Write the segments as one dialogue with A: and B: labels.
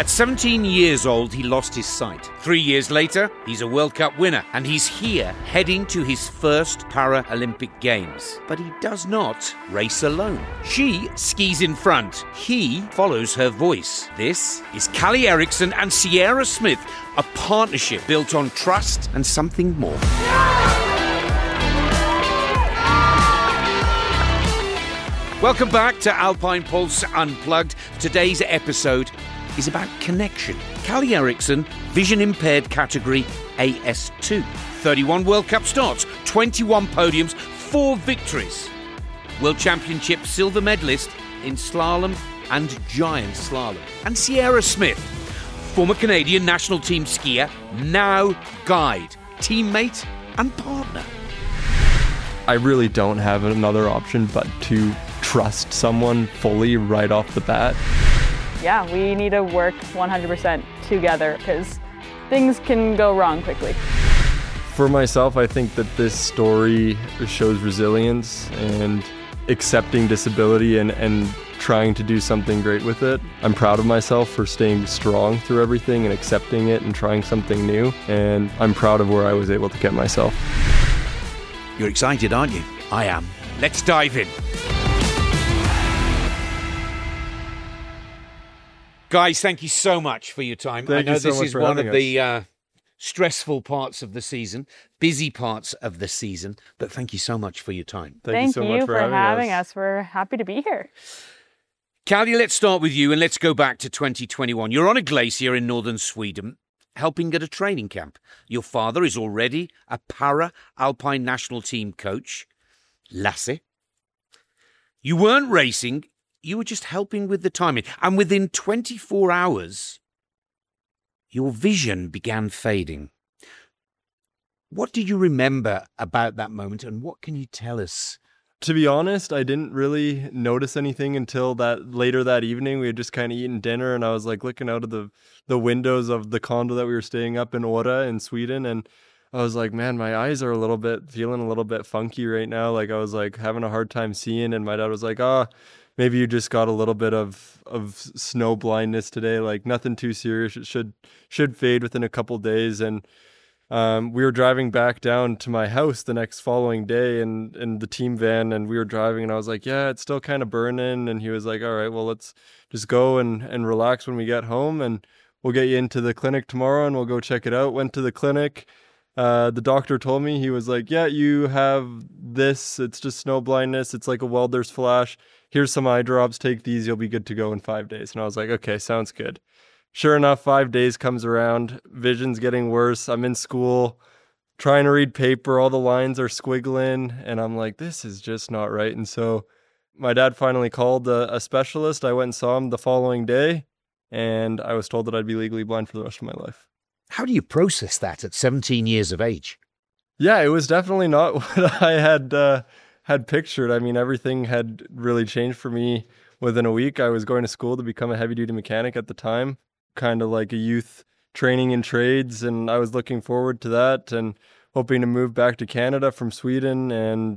A: At 17 years old, he lost his sight. 3 years later, he's a World Cup winner, and he's here heading to his first Paralympic Games. But he does not race alone. She skis in front. He follows her voice. This is Callie Erickson and Sierra Smith, a partnership built on trust and something more. Welcome back to Alpine Pulse Unplugged. Today's episode is about connection. Callie Erickson, vision impaired category AS2. 31 World Cup starts, 21 podiums, 4 victories. World Championship silver medalist in slalom and giant slalom. And Sierra Smith, former Canadian national team skier, now guide, teammate and partner.
B: I really don't have another option but to trust someone fully right off the bat.
C: Yeah, we need to work 100% together because things can go wrong quickly.
B: For myself, I think that this story shows resilience and accepting disability and trying to do something great with it. I'm proud of myself for staying strong through everything and accepting it and trying something new. And I'm proud of where I was able to get myself.
A: You're excited, aren't you? I am. Let's dive in. Guys, thank you so much for your time. I know this is one of the stressful parts of the season, busy parts of the season, but thank you so much for your time.
C: Thank you so much for having us. We're happy to be here.
A: Callie, let's start with you and let's go back to 2021. You're on a glacier in northern Sweden, helping at a training camp. Your father is already a para-alpine national team coach, Lasse. You weren't racing. You were just helping with the timing. And within 24 hours, your vision began fading. What do you remember about that moment and what can you tell us?
B: To be honest, I didn't really notice anything until that later that evening. We had just kind of eaten dinner and I was like looking out of the windows of the condo that we were staying up in Åre in Sweden. And I was like, man, my eyes are feeling a little bit funky right now. Like I was like having a hard time seeing. And my dad was like, maybe you just got a little bit of snow blindness today, like nothing too serious. It should fade within a couple days. And we were driving back down to my house the next following day in the team van, and we were driving and I was like, yeah, it's still kind of burning. And he was like, all right, well, let's just go and relax when we get home and we'll get you into the clinic tomorrow and we'll go check it out. Went to the clinic. The doctor told me, he was like, yeah, you have this. It's just snow blindness. It's like a welder's flash. Here's some eye drops, take these, you'll be good to go in 5 days. And I was like, okay, sounds good. Sure enough, 5 days comes around, vision's getting worse. I'm in school, trying to read paper, all the lines are squiggling, and I'm like, this is just not right. And so my dad finally called a specialist. I went and saw him the following day, and I was told that I'd be legally blind for the rest of my life.
A: How do you process that at 17 years of age?
B: Yeah, it was definitely not what I had pictured. I mean, everything had really changed for me within a week. I was going to school to become a heavy-duty mechanic at the time, kind of like a youth training in trades, and I was looking forward to that and hoping to move back to Canada from Sweden. And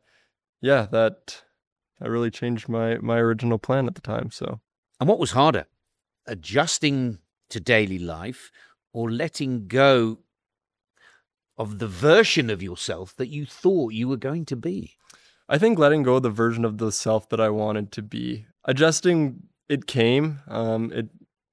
B: that really changed my original plan at the time. So,
A: and what was harder, adjusting to daily life or letting go of the version of yourself that you thought you were going to be?
B: I think letting go of the version of the self that I wanted to be. Adjusting, it came. I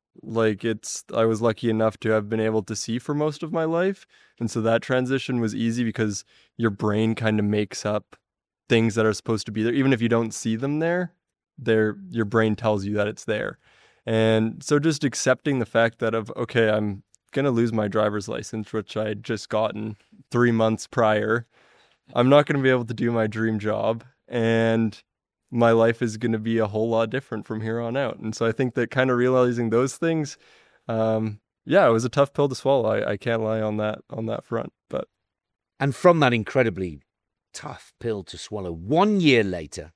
B: was lucky enough to have been able to see for most of my life. And so that transition was easy because your brain kind of makes up things that are supposed to be there. Even if you don't see them there, your brain tells you that it's there. And so just accepting the fact that okay, I'm going to lose my driver's license, which I had just gotten 3 months prior. I'm not going to be able to do my dream job, and my life is going to be a whole lot different from here on out. And so I think that kind of realizing those things, it was a tough pill to swallow. I can't lie on that front.
A: And from that incredibly tough pill to swallow, 1 year later,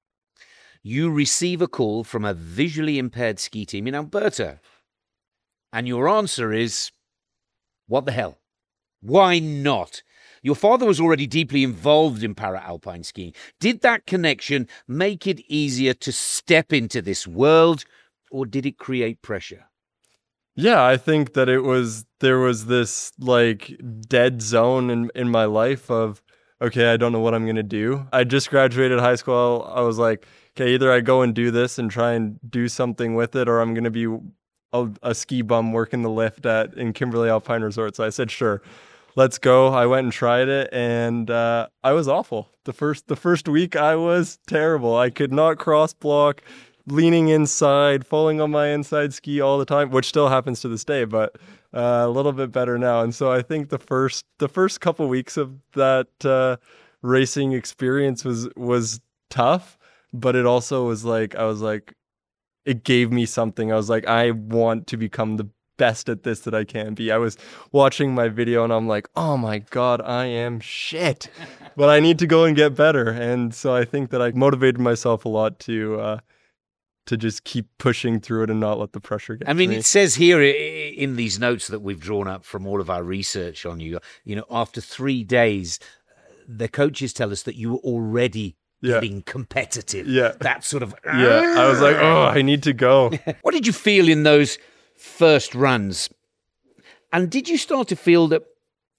A: you receive a call from a visually impaired ski team in Alberta. And your answer is, what the hell? Why not? Your father was already deeply involved in para-alpine skiing. Did that connection make it easier to step into this world, or did it create pressure?
B: Yeah, I think that there was this like dead zone in my life of, okay, I don't know what I'm going to do. I just graduated high school. I was like, okay, either I go and do this and try and do something with it, or I'm going to be a ski bum working the lift in Kimberley Alpine Resort. So I said, sure, let's go. I went and tried it, and I was awful. The first week I was terrible. I could not cross block, leaning inside, falling on my inside ski all the time, which still happens to this day, but a little bit better now. And so I think the first couple weeks of that racing experience was tough, but it also was like, I was like, it gave me something. I was like, I want to become the best at this that I can be. I was watching my video and I'm like, oh my God, I am shit, but I need to go and get better. And so I think that I motivated myself a lot to just keep pushing through it and not let the pressure get to me.
A: It says here in these notes that we've drawn up from all of our research on you, after 3 days, the coaches tell us that you were already getting competitive.
B: Yeah.
A: That sort of...
B: Yeah, I was like, oh, I need to go.
A: What did you feel in those first runs? And did you start to feel that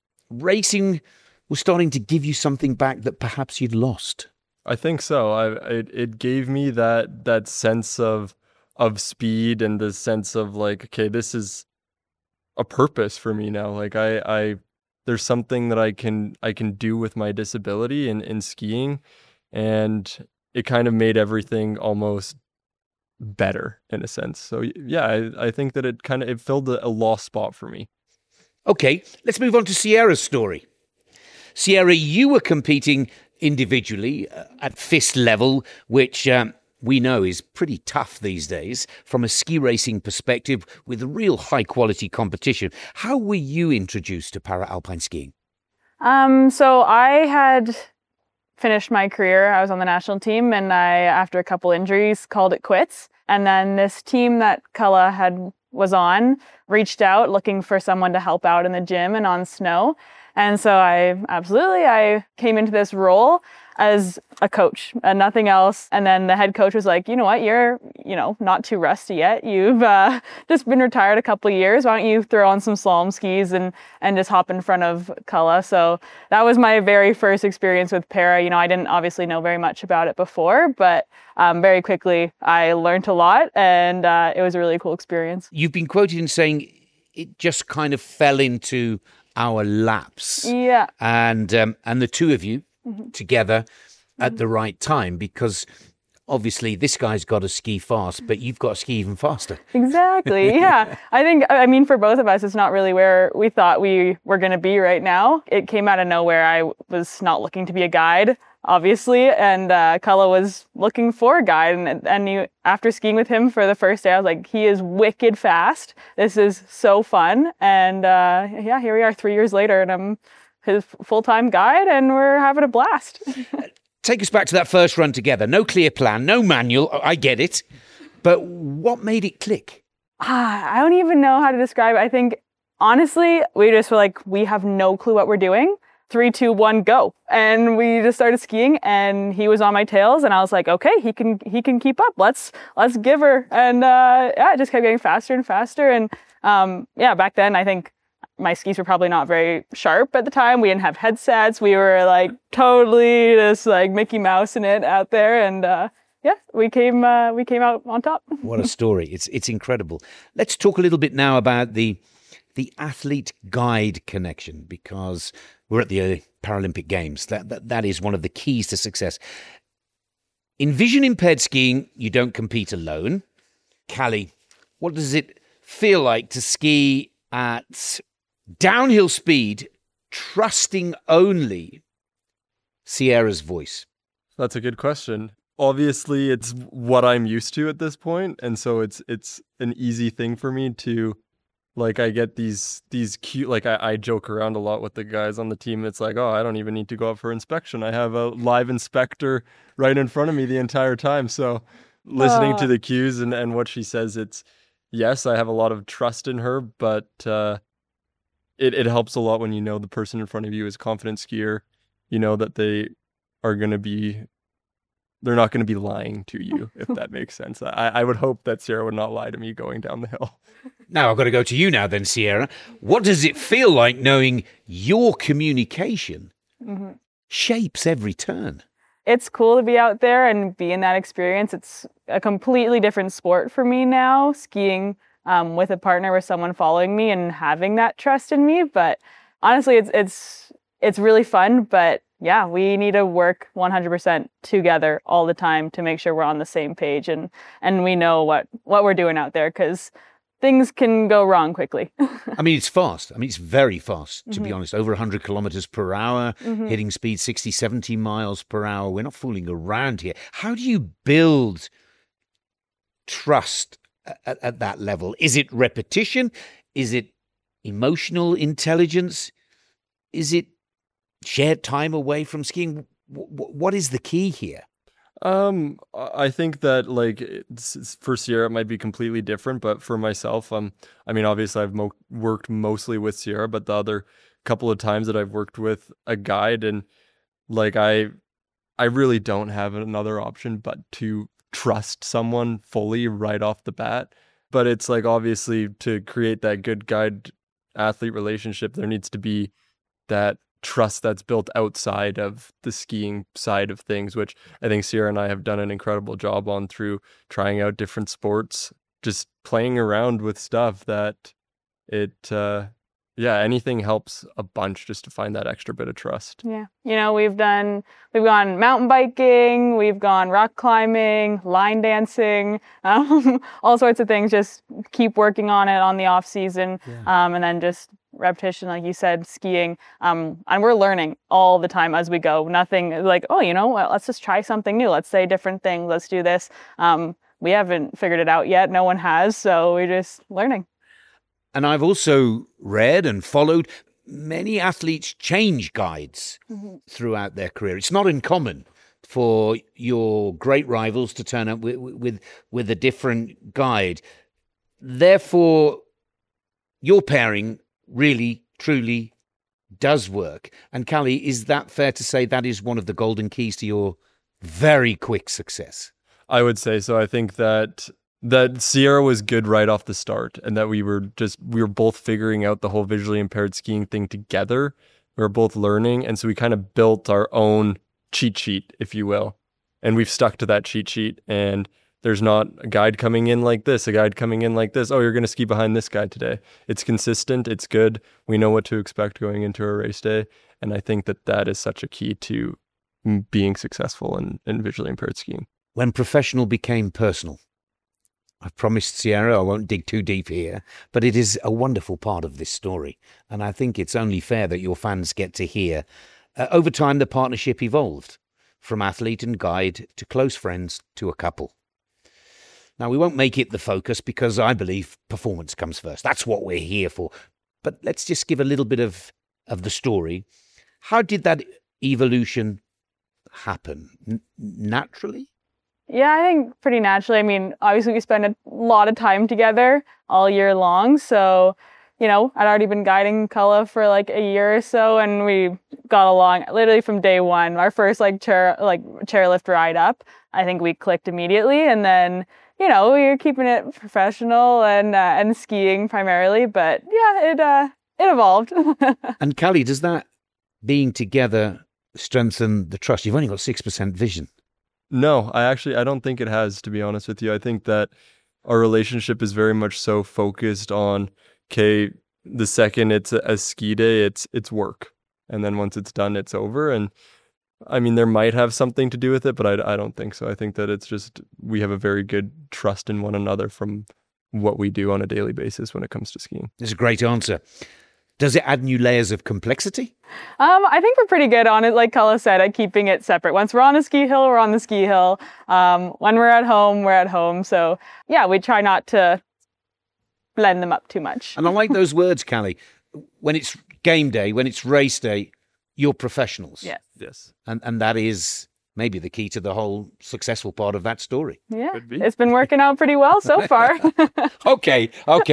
A: racing was starting to give you something back that perhaps you'd lost?
B: I think so. It gave me that sense of speed and the sense of like, okay, this is a purpose for me now. Like there's something that I can do with my disability in skiing, and it kind of made everything almost better in a sense. So yeah, I think that it filled a lost spot for me.
A: Okay, let's move on to Sierra's story. Sierra, you were competing individually at fist level, which we know is pretty tough these days from a ski racing perspective with real high quality competition. How were you introduced to para-alpine skiing?
C: So I had finished my career. I was on the national team, and I, after a couple injuries, called it quits. And then this team that Culla was on reached out looking for someone to help out in the gym and on snow. And so I came into this role as a coach and nothing else. And then the head coach was like, you know what, you're, not too rusty yet. You've just been retired a couple of years. Why don't you throw on some slalom skis and just hop in front of Culla? So that was my very first experience with para. I didn't obviously know very much about it before, but very quickly I learned a lot, and it was a really cool experience.
A: You've been quoted in saying it just kind of fell into our laps.
C: Yeah.
A: And the two of you together at the right time, because obviously this guy's got to ski fast, but you've got to ski even faster.
C: Exactly. Yeah. I mean, for both of us, it's not really where we thought we were going to be right now. It came out of nowhere. I was not looking to be a guide, obviously, and Culla was looking for a guide. And after skiing with him for the first day, I was like, he is wicked fast. This is so fun. And here we are 3 years later, and I'm his full-time guide, and we're having a blast.
A: Take us back to that first run together. No clear plan, no manual. I get it. But what made it click?
C: I don't even know how to describe it. I think, honestly, we just were like, we have no clue what we're doing. 3, 2, 1, go. And we just started skiing, and he was on my tails, and I was like, okay, he can keep up. Let's give her. And it just kept getting faster and faster. And back then, I think my skis were probably not very sharp at the time. We didn't have headsets. We were like totally just like Mickey Mouse in it out there. And we came out on top.
A: What a story. It's incredible. Let's talk a little bit now about the athlete guide connection, because we're at the Paralympic Games. That is one of the keys to success. In vision impaired skiing, you don't compete alone. Callie, what does it feel like to ski at downhill speed, trusting only Sierra's voice?
B: That's a good question. Obviously, it's what I'm used to at this point, and so it's an easy thing for me to, like, I get these cute, like, I joke around a lot with the guys on the team. It's like, oh, I don't even need to go up for inspection. I have a live inspector right in front of me the entire time. So listening to the cues and what she says, it's, yes, I have a lot of trust in her, but it helps a lot when you know the person in front of you is a confident skier. You know that they're not going to be lying to you, if that makes sense. I would hope that Sierra would not lie to me going down the hill.
A: Now I've got to go to you now then, Sierra. What does it feel like knowing your communication shapes every turn?
C: It's cool to be out there and be in that experience. It's a completely different sport for me now, skiing with a partner, with someone following me and having that trust in me. But honestly, it's really fun. But yeah, we need to work 100% together all the time to make sure we're on the same page and we know what we're doing out there, because things can go wrong quickly.
A: I mean, it's fast. I mean, it's very fast, to be honest. Over 100 kilometers per hour, hitting speed 60, 70 miles per hour. We're not fooling around here. How do you build trust at that level? Is it repetition? Is it emotional intelligence? Is it shared time away from skiing? What is the key here?
B: I think that for Sierra it might be completely different, but for myself, I mean, obviously I've worked mostly with Sierra, but the other couple of times that I've worked with a guide, and I really don't have another option but to trust someone fully right off the bat. But it's obviously to create that good guide athlete relationship, there needs to be that trust that's built outside of the skiing side of things, which I think Sierra and I have done an incredible job on through trying out different sports, just playing around with stuff that anything helps a bunch just to find that extra bit of trust.
C: Yeah. We've gone mountain biking, we've gone rock climbing, line dancing, all sorts of things. Just keep working on it on the off season. And then just repetition, like you said, skiing. And we're learning all the time as we go. Nothing like, let's just try something new. Let's say different things. Let's do this. We haven't figured it out yet. No one has. So we're just learning.
A: And I've also read and followed many athletes change guides throughout their career. It's not uncommon for your great rivals to turn up with a different guide. Therefore, your pairing really, truly does work. And Callie, is that fair to say that is one of the golden keys to your very quick success?
B: I would say so. I think that Sierra was good right off the start, and that we were both figuring out the whole visually impaired skiing thing together. We were both learning, and so we kind of built our own cheat sheet, if you will. And we've stuck to that cheat sheet, and there's not a guide coming in like this, a guide coming in like this. Oh, you're going to ski behind this guy today. It's consistent. It's good. We know what to expect going into a race day. And I think that is such a key to being successful in visually impaired skiing.
A: When professional became personal, I've promised Sierra I won't dig too deep here, but it is a wonderful part of this story. And I think it's only fair that your fans get to hear. Over time, the partnership evolved from athlete and guide to close friends to a couple. Now, we won't make it the focus because I believe performance comes first. That's what we're here for. But let's just give a little bit of the story. How did that evolution happen? Naturally?
C: Yeah, I think pretty naturally. I mean, obviously we spend a lot of time together all year long. So, I'd already been guiding Culla for a year or so, and we got along literally from day one. Our first chairlift ride up, I think we clicked immediately. And then, we were keeping it professional and skiing primarily. But yeah, it evolved.
A: And Callie, does that being together strengthen the trust? You've only got 6% vision.
B: No, I don't think it has, to be honest with you. I think that our relationship is very much so focused on, okay, the second it's a ski day, it's work. And then once it's done, it's over. And I mean, there might have something to do with it, but I don't think so. I think that it's just, we have a very good trust in one another from what we do on a daily basis when it comes to skiing.
A: That's a great answer. Does it add new layers of complexity?
C: I think we're pretty good on it, like Culla said, at keeping it separate. Once we're on a ski hill, we're on the ski hill. When we're at home. So yeah, we try not to blend them up too much.
A: And I like those words, Callie. When it's game day, when it's race day, you're professionals.
B: Yes.
A: And that is maybe the key to the whole successful part of that story.
C: Yeah, it's been working out pretty well so far.
A: Okay.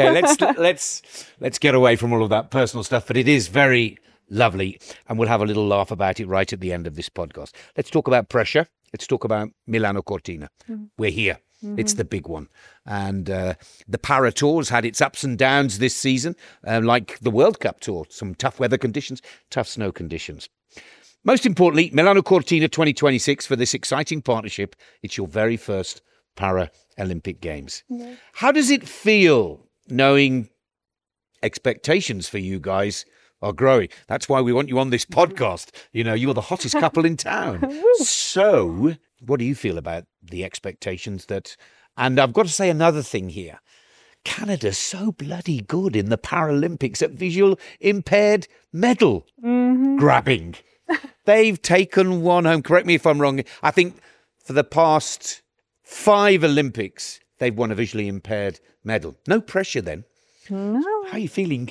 A: Let's get away from all of that personal stuff, but it is very lovely, and we'll have a little laugh about it right at the end of this podcast. Let's talk about pressure. Let's talk about Milano Cortina. We're here. It's the big one. And the Para Tour's had its ups and downs this season, like the World Cup Tour. Some tough weather conditions, tough snow conditions. Most importantly, Milano Cortina 2026 for this exciting partnership. It's your very first Paralympic Games. Yeah. How does it feel knowing expectations for you guys are growing? That's why we want you on this podcast. You know, you're the hottest couple in town. So what do you feel about the expectations that... And I've got to say another thing here. Canada's so bloody good in the Paralympics at visual impaired medal grabbing. They've taken one home. Correct me if I'm wrong. I think for the past 5 Olympics, they've won a visually impaired medal. No pressure then.
C: No.
A: How are you feeling?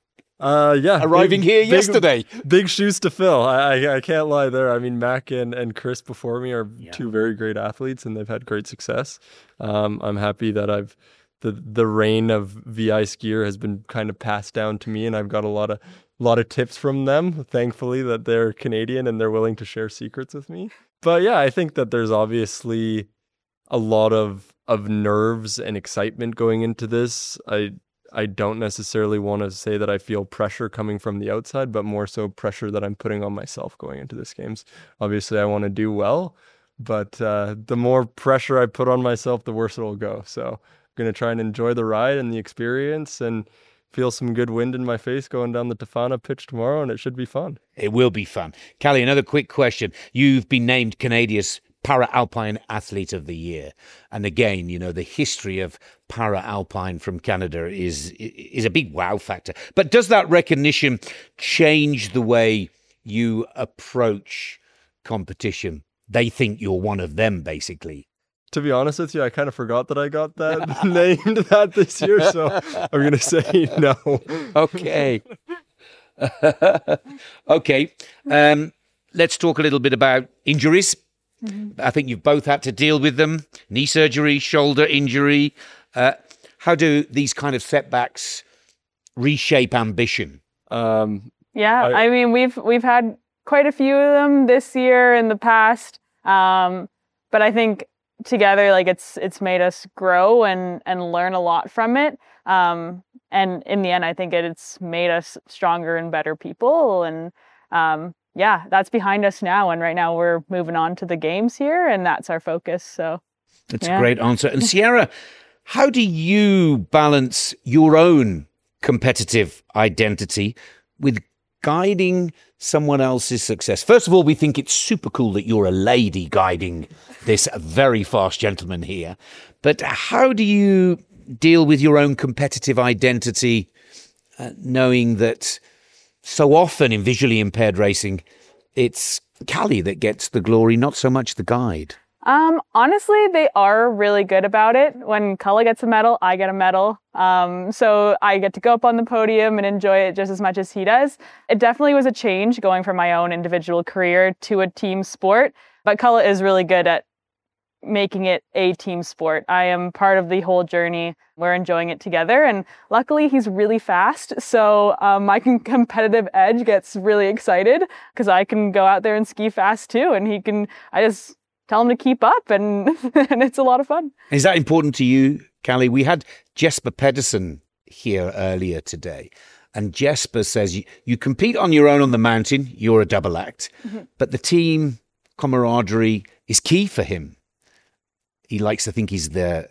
B: Arriving
A: here yesterday.
B: Big shoes to fill. I can't lie there. I mean, Mac and Chris before me are two very great athletes, and they've had great success. I'm happy that the reign of VI skier has been kind of passed down to me, and I've got a lot of tips from them. Thankfully, that they're Canadian and they're willing to share secrets with me. But yeah, I think that there's obviously a lot of nerves and excitement going into this. I don't necessarily want to say that I feel pressure coming from the outside, but more so pressure that I'm putting on myself going into this games. Obviously, I want to do well, but the more pressure I put on myself, the worse it'll go. So I'm going to try and enjoy the ride and the experience and feel some good wind in my face going down the Tofana pitch tomorrow, and it should be fun. It
A: will be fun. Callie, another quick question. You've been named Canada's Para-Alpine Athlete of the Year. And again, you know, the history of Para-Alpine from Canada is a big wow factor. But does that recognition change the way you approach competition? They think you're one of them, basically.
B: To be honest with you, I kind of forgot that I got that named that this year, so I'm going to say no.
A: Okay. Okay. Let's talk a little bit about injuries. I think you've both had to deal with them. Knee surgery, shoulder injury. How do these kind of setbacks reshape ambition?
C: I mean, we've had quite a few of them this year in the past. But I think together, like it's made us grow and learn a lot from it. And in the end, I think it's made us stronger and better people. And that's behind us now. And right now we're moving on to the games here, and that's our focus. So
A: that's a great answer. And Sierra, how do you balance your own competitive identity with guiding someone else's success? First of all, we think it's super cool that you're a lady guiding this very fast gentleman here. But how do you deal with your own competitive identity, knowing that so often in visually impaired racing, it's Callie that gets the glory, not so much the guide?
C: Honestly, they are really good about it. When Culla gets a medal, I get a medal. So I get to go up on the podium and enjoy it just as much as he does. It definitely was a change going from my own individual career to a team sport. But Culla is really good at making it a team sport. I am part of the whole journey. We're enjoying it together. And luckily, he's really fast. So my competitive edge gets really excited because I can go out there and ski fast too. And I just tell him to keep up, and it's a lot of fun.
A: Is that important to you, Callie? We had Jesper Pedersen here earlier today. And Jesper says you compete on your own on the mountain. You're a double act. But the team camaraderie is key for him. He likes to think he's a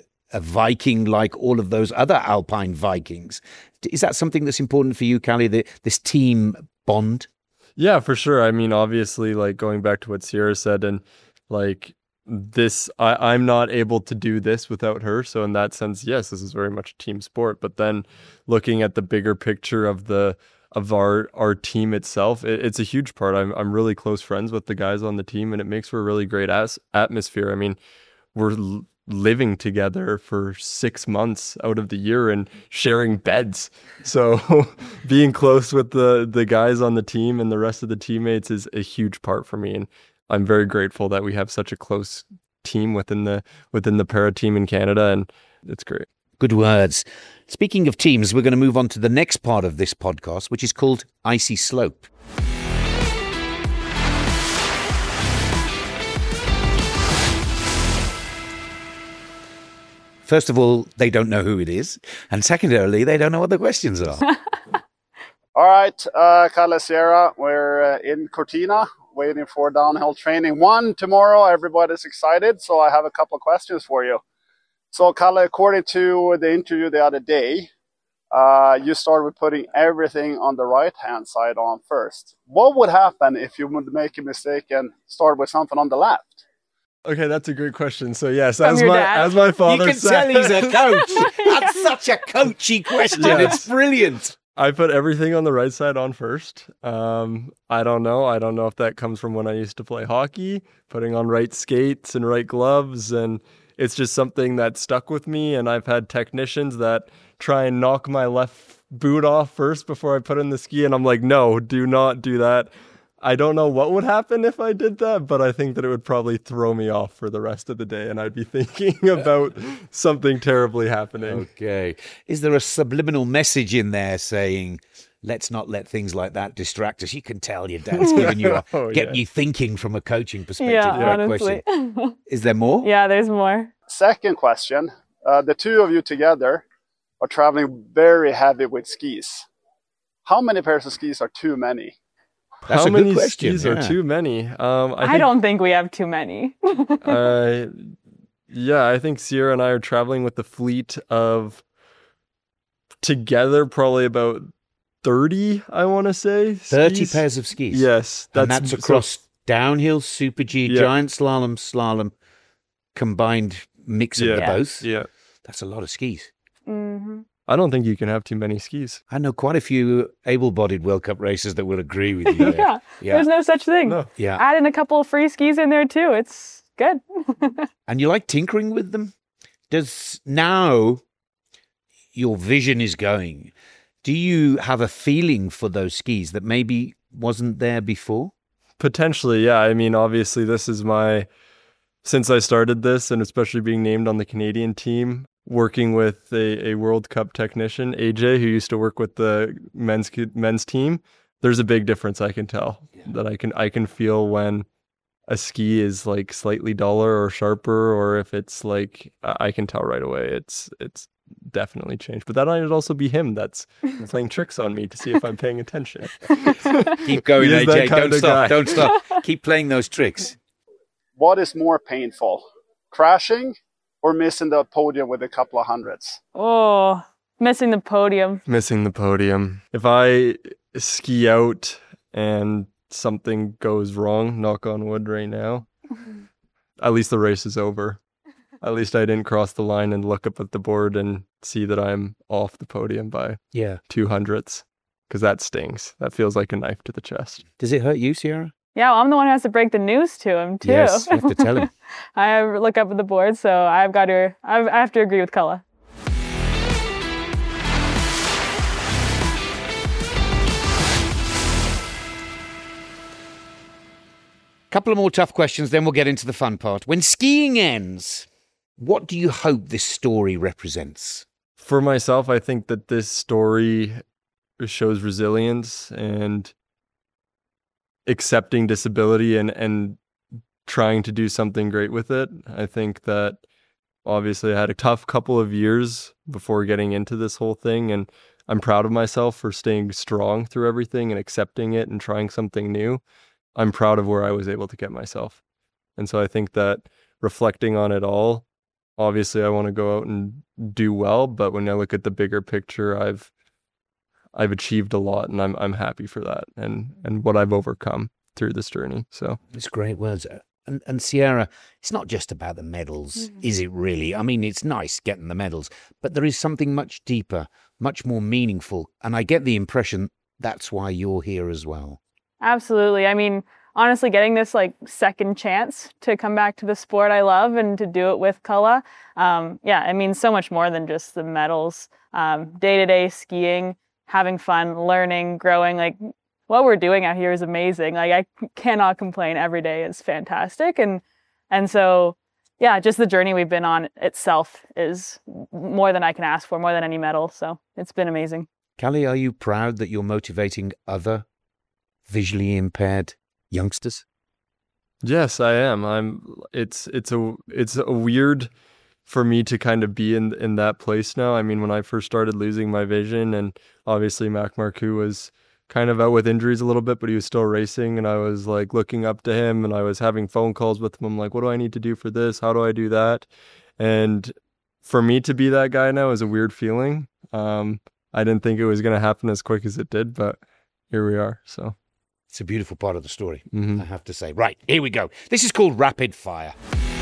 A: Viking like all of those other Alpine Vikings. Is that something that's important for you, Callie, this team bond?
B: Yeah, for sure. I mean, obviously, like going back to what Sierra said, and like this, I'm not able to do this without her. So in that sense, yes, this is very much a team sport. But then looking at the bigger picture of our team itself, it's a huge part. I'm really close friends with the guys on the team, and it makes for a really great atmosphere. I mean, we're living together for 6 months out of the year and sharing beds. So being close with the guys on the team and the rest of the teammates is a huge part for me. And I'm very grateful that we have such a close team within the para team in Canada, and it's great.
A: Good words. Speaking of teams, we're going to move on to the next part of this podcast, which is called Icy Slope. First of all, they don't know who it is. And secondarily, they don't know what the questions are.
D: All right, Kalle, Sierra, we're in Cortina waiting for downhill training 1 tomorrow. Everybody's excited, so I have a couple of questions for you. So, Kalle, according to the interview the other day, you started with putting everything on the right-hand side on first. What would happen if you would make a mistake and start with something on the left?
B: Okay, that's a great question. So yes,
C: From
B: as
C: your
B: my
C: dad.
B: as my father
A: You can
B: said,
A: tell he's a coach. That's such a coachy question.
B: Yes.
A: It's brilliant.
B: I put everything on the right side on first. I don't know. I don't know if that comes from when I used to play hockey, putting on right skates and right gloves, and it's just something that stuck with me. And I've had technicians that try and knock my left boot off first before I put in the ski, and I'm like, no, do not do that. I don't know what would happen if I did that, but I think that it would probably throw me off for the rest of the day, and I'd be thinking about something terribly happening.
A: Okay. Is there a subliminal message in there saying, let's not let things like that distract us? You can tell your dad's giving you getting you thinking from a coaching perspective.
C: Yeah,
A: Great
C: honestly.
A: question. Is there more?
C: Yeah, there's more.
D: Second question, the two of you together are traveling very heavy with skis. How many pairs of skis are too many?
A: That's
B: How
A: a good
B: many
A: question,
B: skis are
A: yeah.
B: too many?
C: I don't think we have too many.
B: Yeah, I think Sierra and I are traveling with the fleet of together probably about 30, I want to say.
A: 30
B: skis.
A: pairs of skis.
B: Yes.
A: And that's across downhill, Super G,
B: Yeah.
A: giant slalom, combined mix of
B: Yeah.
A: both.
B: Yeah.
A: That's a lot of skis.
C: Hmm.
B: I don't think you can have too many skis.
A: I know quite a few able-bodied World Cup racers that will agree with you there.
C: Yeah, there's no such thing.
B: No.
A: Yeah.
C: Add in a couple of free skis in there too. It's good.
A: And you like tinkering with them? Does now your vision is going, do you have a feeling for those skis that maybe wasn't there before?
B: Potentially, yeah. I mean, obviously, this is since I started this, and especially being named on the Canadian team, working with a World Cup technician, AJ, who used to work with the men's team, there's a big difference I can tell. That I can feel when a ski is like slightly duller or sharper, or if it's like, I can tell right away. It's definitely changed. But that might also be him that's playing tricks on me to see if I'm paying attention.
A: Keep going,
B: He is that
A: AJ.
B: kind
A: Don't
B: of
A: stop.
B: guy.
A: Don't stop. Keep playing those tricks.
D: What is more painful, crashing or missing the podium with a couple of hundreds?
C: Oh, missing the podium.
B: Missing the podium. If I ski out and something goes wrong, knock on wood right now, at least the race is over. At least I didn't cross the line and look up at the board and see that I'm off the podium by
A: Yeah.
B: 200ths, because that stings. That feels like a knife to the chest.
A: Does it hurt you, Sierra?
C: Yeah, well, I'm the one who has to break the news to him too.
A: Yes, you have to tell him.
C: I look up at the board, so I have to agree with Kalle.
A: Couple of more tough questions, then we'll get into the fun part. When skiing ends, what do you hope this story represents?
B: For myself, I think that this story shows resilience and accepting disability and trying to do something great with it. I think that obviously I had a tough couple of years before getting into this whole thing, and I'm proud of myself for staying strong through everything and accepting it and trying something new. I'm proud of where I was able to get myself. And so I think that reflecting on it all, obviously I want to go out and do well, but when I look at the bigger picture, I've achieved a lot, and I'm happy for that and what I've overcome through this journey. So
A: It's great words. And Sierra, it's not just about the medals, is it really? I mean, it's nice getting the medals, but there is something much deeper, much more meaningful. And I get the impression that's why you're here as well.
C: Absolutely. I mean, honestly, getting this like second chance to come back to the sport I love and to do it with Kalle, it means so much more than just the medals. Day-to-day skiing, having fun, learning, growing, like what we're doing out here is amazing. Like I cannot complain. Every day is fantastic. And so, yeah, just the journey we've been on itself is more than I can ask for, more than any medal. So it's been amazing.
A: Kalle, are you proud that you're motivating other visually impaired youngsters?
B: yes, I am. It's a weird for me to kind of be in that place now. I mean, when I first started losing my vision, and obviously Mac Marcoux was kind of out with injuries a little bit, but he was still racing, and I was like looking up to him, and I was having phone calls with him. I'm like, what do I need to do for this? How do I do that? And for me to be that guy now is a weird feeling. I didn't think it was going to happen as quick as it did, but here we are. So
A: It's a beautiful part of the story, I have to say. Right, here we go. This is called Rapid Fire.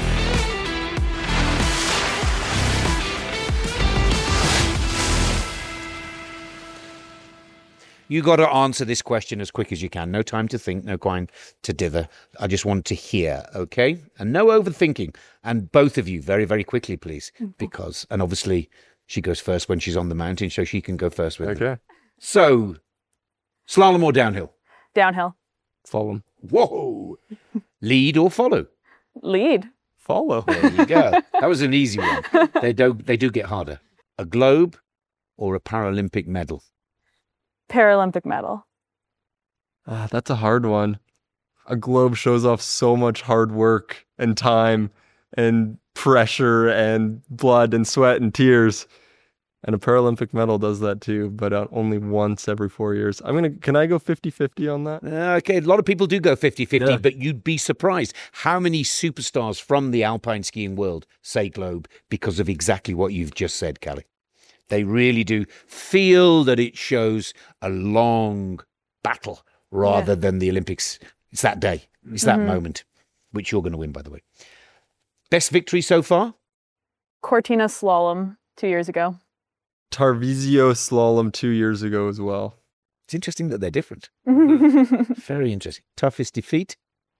A: You got to answer this question as quick as you can. No time to think, no time to dither. I just want to hear, okay? And no overthinking. And both of you, very, very quickly, please. Because, and obviously, she goes first when she's on the mountain, so she can go first with me.
B: okay,
A: So, slalom or downhill?
C: Downhill.
B: follow.
A: Whoa! Lead or follow?
C: Lead.
B: Follow.
A: There you go. That was an easy one. They do get harder. A globe or a Paralympic medal?
C: Paralympic medal.
B: That's a hard one. A globe shows off so much hard work and time and pressure and blood and sweat and tears. And a Paralympic medal does that too, but only once every 4 years. Can I go 50-50 on that?
A: Okay, a lot of people do go 50-50,
B: Yeah.
A: but you'd be surprised how many superstars from the alpine skiing world say globe because of exactly what you've just said, Callie. They really do feel that it shows a long battle rather than the Olympics. It's that day. It's that moment, which you're going to win, by the way. Best victory so far?
C: Cortina slalom 2 years ago.
B: Tarvisio slalom 2 years ago as well.
A: It's interesting that they're different. Very interesting. Toughest defeat?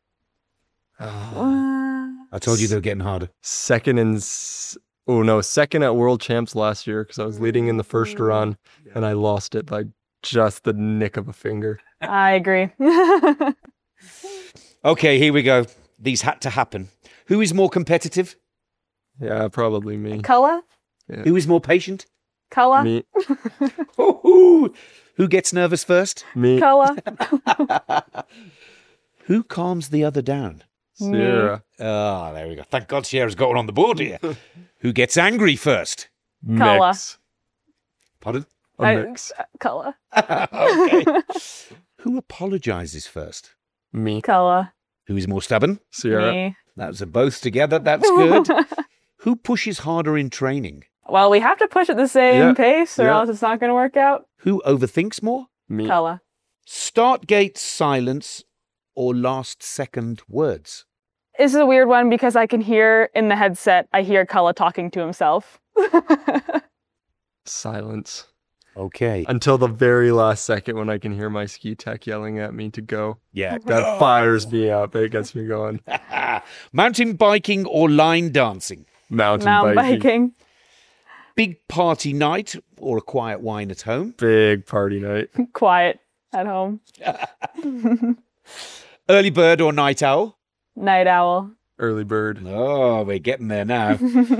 A: I told you they were getting harder.
B: Second at World Champs last year because I was leading in the first run and I lost it by just the nick of a finger.
C: I agree.
A: Okay, here we go. These had to happen. Who is more competitive?
B: Yeah, probably me.
C: Culla?
A: Who is more patient?
C: Culla?
B: Me.
A: Who gets nervous first?
B: Me.
C: Culla?
A: Who calms the other down?
B: Sierra.
A: Ah, there we go. Thank God Sierra's got one on the board here. Who gets angry first?
C: Culla.
B: Mix.
A: Pardon?
B: A mix.
C: Culla.
A: Okay. Who apologizes first?
B: Me.
C: Culla.
A: Who is more stubborn?
B: Sierra.
C: Me.
A: That's both together. That's good. Who pushes harder in training?
C: Well, we have to push at the same
B: Yeah.
C: pace or
B: Yeah.
C: else it's not going to work out.
A: Who overthinks more?
B: Me.
C: Culla.
A: Start gate silence or last second words?
C: This is a weird one because I can hear in the headset, I hear Culla talking to himself.
B: Silence.
A: Okay.
B: Until the very last second when I can hear my ski tech yelling at me to go.
A: Yeah.
B: That fires me up. It gets me going.
A: Mountain biking or line dancing?
B: Mountain
C: Mountain biking.
A: Big party night or a quiet wine at home?
B: Big party night.
C: Quiet at home.
A: Early bird or night owl?
C: Night owl.
B: Early bird.
A: Oh, we're getting there now.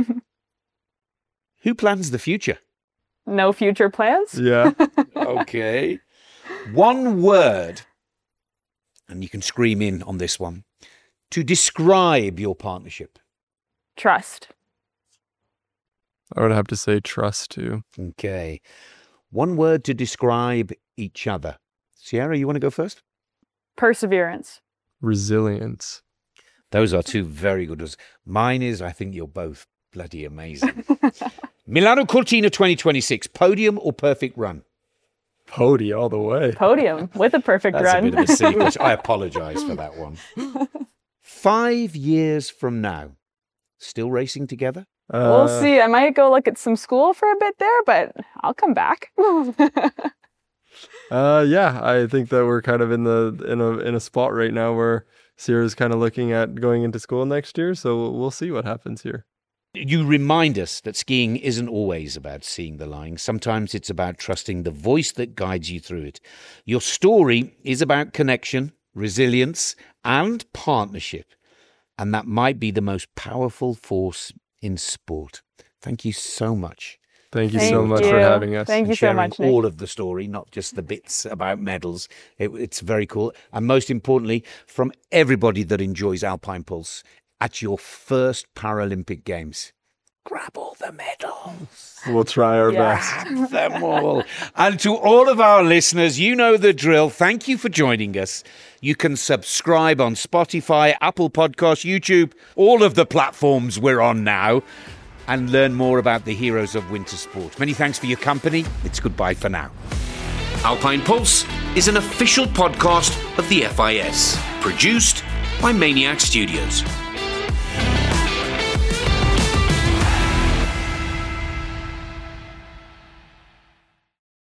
A: Who plans the future?
C: No future plans?
B: Yeah.
A: Okay. One word, and you can scream in on this one, to describe your partnership.
C: Trust.
B: I would have to say trust too.
A: Okay. One word to describe each other. Sierra, you want to go first?
C: Perseverance.
B: Resilience.
A: Those are two very good ones. Mine is, I think you're both bloody amazing. Milano Cortina 2026, podium or perfect run?
B: Pody all the way.
C: Podium with a perfect
A: That's
C: run.
A: a bit of a secret. I apologise for that one. 5 years from now, still racing together?
C: We'll see. I might go look at some school for a bit there, but I'll come back.
B: Yeah, I think that we're kind of in a spot right now where Sierra's kind of looking at going into school next year, so we'll see what happens here.
A: You remind us that skiing isn't always about seeing the line. Sometimes it's about trusting the voice that guides you through it. Your story is about connection, resilience, and partnership. And that might be the most powerful force in sport. Thank you so much.
B: Thank you so much for having us.
C: Thank you
A: and
C: so
A: sharing
C: much, Nick.
A: all of the story, not just the bits about medals. It's very cool. And most importantly, from everybody that enjoys Alpine Pulse, at your first Paralympic Games. grab all the medals.
B: We'll try our best.
A: Grab them all. And to all of our listeners, you know the drill. Thank you for joining us. You can subscribe on Spotify, Apple Podcasts, YouTube, all of the platforms we're on now, and learn more about the heroes of winter sport. Many thanks for your company. It's goodbye for now. Alpine Pulse is an official podcast of the FIS, produced by Maniac Studios.